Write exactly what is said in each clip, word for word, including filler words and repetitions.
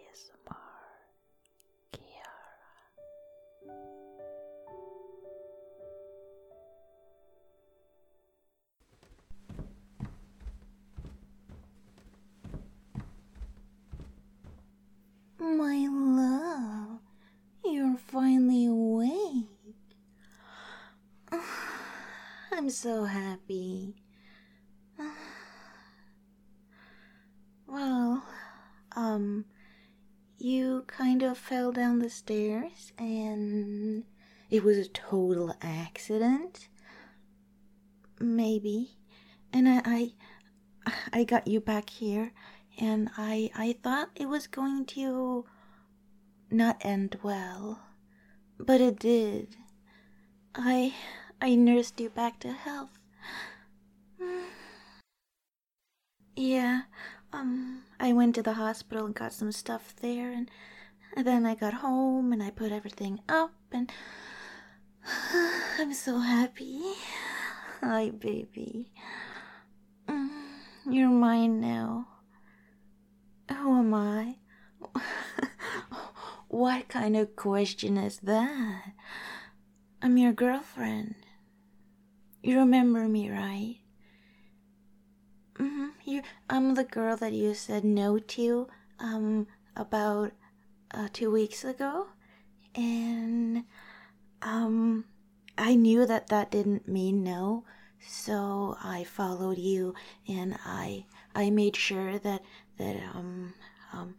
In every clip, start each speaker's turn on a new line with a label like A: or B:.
A: S M R Kiara.
B: My love, you're finally awake. I'm so happy. Well, um, you kind of fell down the stairs and it was a total accident. Maybe. And I, I, I got you back here and I, I thought it was going to not end well, but it did. I, I nursed you back to health. Yeah, um, I went to the hospital and got some stuff there, and, and then I got home and I put everything up, and I'm so happy. Hi, baby. Mm, You're mine now. Who am I? What kind of question is that? I'm your girlfriend. You remember me, right? Mm-hmm. You, I'm the girl that you said no to, um, about uh, two weeks ago, and um, I knew that that didn't mean no, so I followed you, and I, I made sure that that um um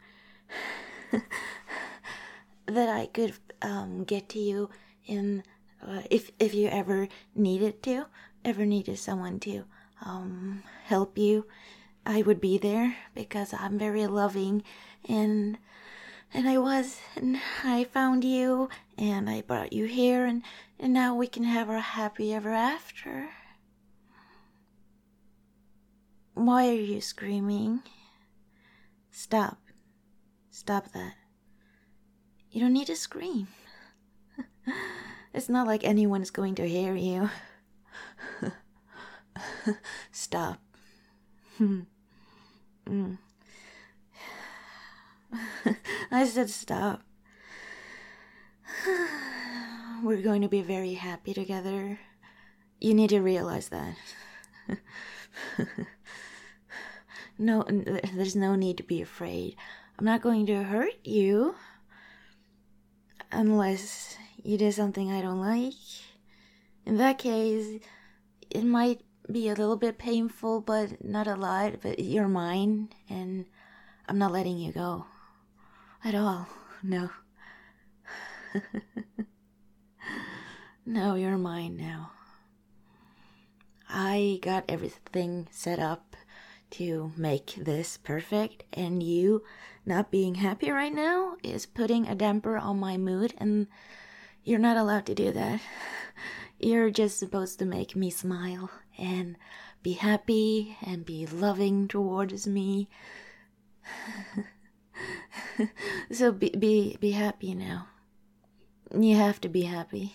B: that I could um get to you in uh, if if you ever needed to, ever needed someone to um help you, I would be there because I'm very loving, and and I was, and I found you, and I brought you here, and and now we can have our happy ever after. Why are you screaming? Stop. Stop that. You don't need to scream. It's not like anyone is going to hear you. Stop. mm. I said stop. We're going to be very happy together. You need to realize that. No, there's no need to be afraid. I'm not going to hurt you. Unless you did something I don't like. In that case, it might be a little bit painful, but not a lot. But you're mine, and I'm not letting you go. At all. No. No, you're mine now. I got everything set up to make this perfect, and you not being happy right now is putting a damper on my mood, and you're not allowed to do that. You're just supposed to make me smile and be happy and be loving towards me. So be be be happy now. You have to be happy.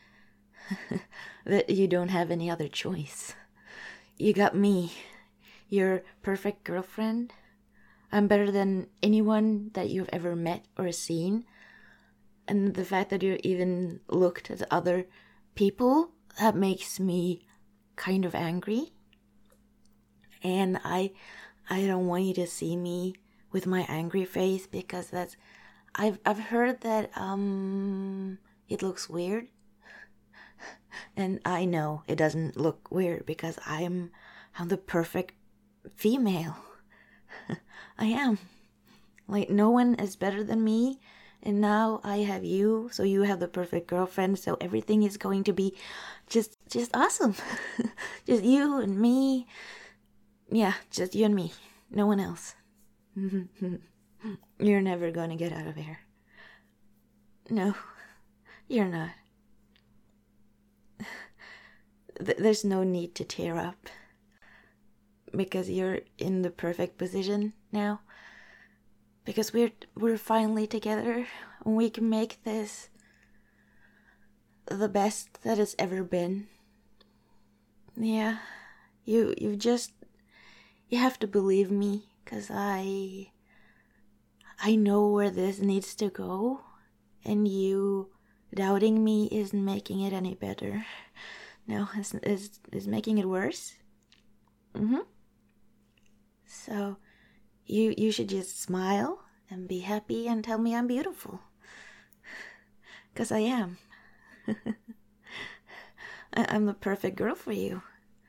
B: That you don't have any other choice. You got me, your perfect girlfriend. I'm better than anyone that you've ever met or seen. And the fact that you even looked at other people, that makes me kind of angry. And I I don't want you to see me with my angry face, because that's I've I've heard that um it looks weird. And I know it doesn't look weird because I'm I'm the perfect female. I am. Like, no one is better than me, and now I have you, so you have the perfect girlfriend, so everything is going to be just just awesome. Just you and me. Yeah, just you and me. No one else. You're never going to get out of here. No, you're not. There's no need to tear up, because you're in the perfect position now. Because we're we're finally together, and we can make this the best that it's ever been. Yeah, you you just you have to believe me, because I I know where this needs to go, and you doubting me isn't making it any better. No, it's, it's, it's making it worse. Mm-hmm. So, you you should just smile and be happy and tell me I'm beautiful. Because I am. I, I'm the perfect girl for you.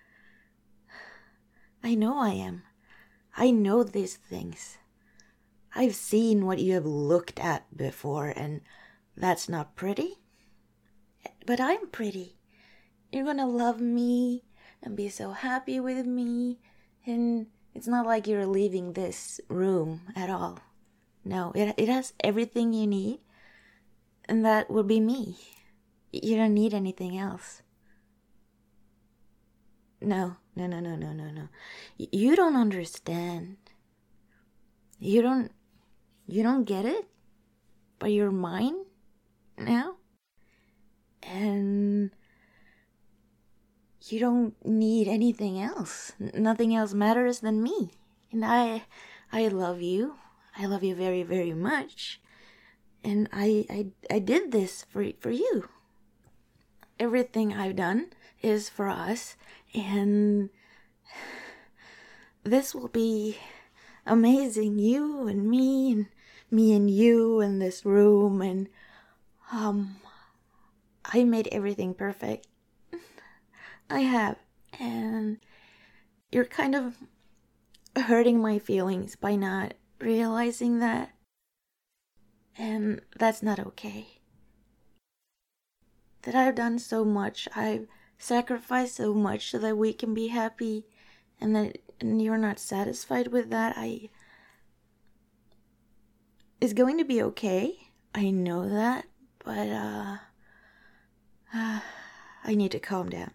B: I know I am. I know these things. I've seen what you have looked at before, and that's not pretty. But I'm pretty. You're gonna love me and be so happy with me, and it's not like you're leaving this room at all. No, it, it has everything you need, and that would be me. You don't need anything else. No, no, no, no, no, no, no. You don't understand. You don't, you don't get it? But you're mine now? And you don't need anything else. Nothing else matters than me. And I, I love you. I love you very, very much. And I, I, I did this for, for you. Everything I've done is for us. And this will be amazing. You and me and me and you in this room. And um, I made everything perfect. I have. And you're kind of hurting my feelings by not realizing that. And that's not okay. That I've done so much. I've sacrificed so much so that we can be happy. And that and you're not satisfied with that. I... It's going to be okay. I know that. But, uh... uh I need to calm down.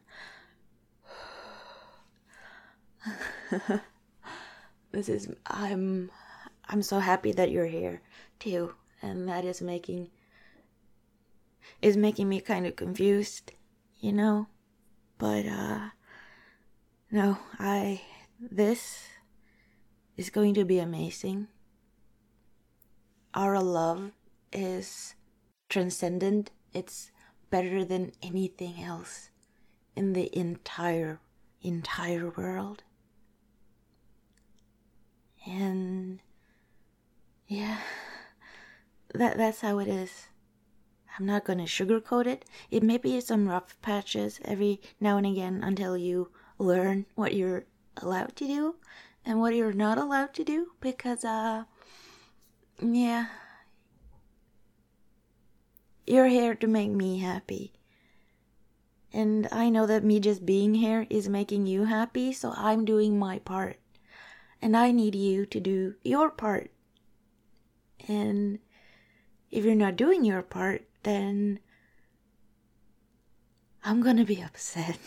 B: This is... I'm... I'm so happy that you're here, too. And that is making... is making me kind of confused, you know? But, uh... no, I... This is going to be amazing. Our love is transcendent. It's better than anything else in the entire, entire world. And yeah, that that's how it is. I'm not gonna sugarcoat it. It may be some rough patches every now and again until you learn what you're allowed to do and what you're not allowed to do, because uh yeah, you're here to make me happy. And I know that me just being here is making you happy, so I'm doing my part. And I need you to do your part. And if you're not doing your part, then I'm gonna be upset.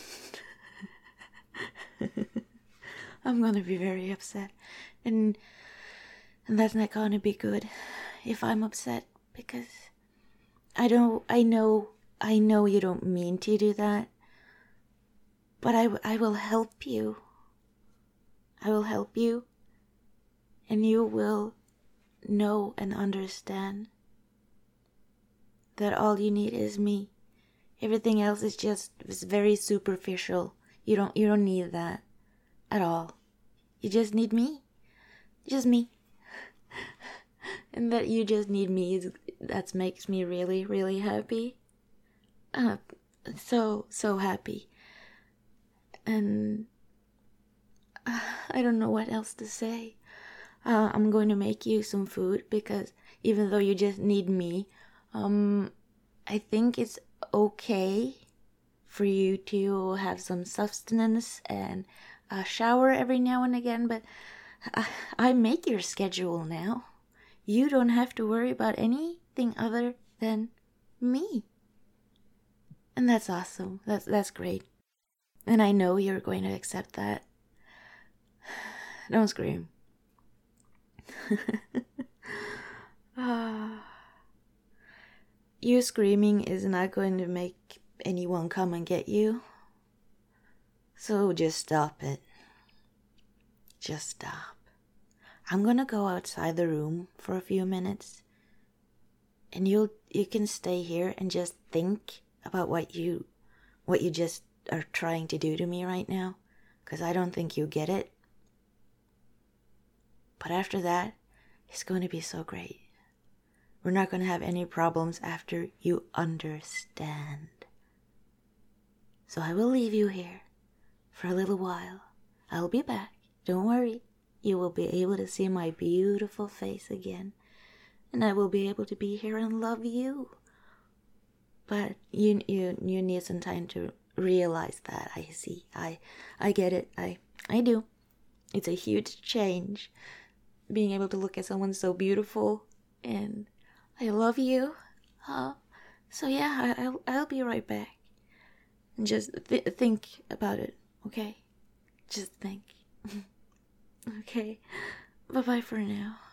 B: I'm gonna be very upset. And, and that's not gonna be good if I'm upset, because I don't, I know, I know you don't mean to do that. But I, I will help you. I will help you. And you will know and understand that all you need is me. Everything else is just is very superficial. You don't you don't need that at all. You just need me. Just me. And that you just need me is, that makes me really, really happy. Uh, so, so happy. And uh, I don't know what else to say. Uh, I'm going to make you some food, because even though you just need me, um, I think it's okay for you to have some sustenance and a shower every now and again, but I, I make your schedule now. You don't have to worry about anything other than me. And that's awesome. That's, that's great. And I know you're going to accept that. Don't scream. Ah. You screaming is not going to make anyone come and get you. So just stop it. Just stop. I'm gonna go outside the room for a few minutes, and you'll you can stay here and just think about what you what you just are trying to do to me right now, because I don't think you get it. But after that, it's going to be so great. We're not going to have any problems after you understand. So I will leave you here for a little while. I'll be back. Don't worry. You will be able to see my beautiful face again. And I will be able to be here and love you. But you you you need some time to realize that. I see. I I get it. I I do. It's a huge change. Being able to look at someone so beautiful, and I love you. Uh, so yeah, I, I'll I'll be right back. And just th- think about it, okay? Just think. Okay. Bye bye for now.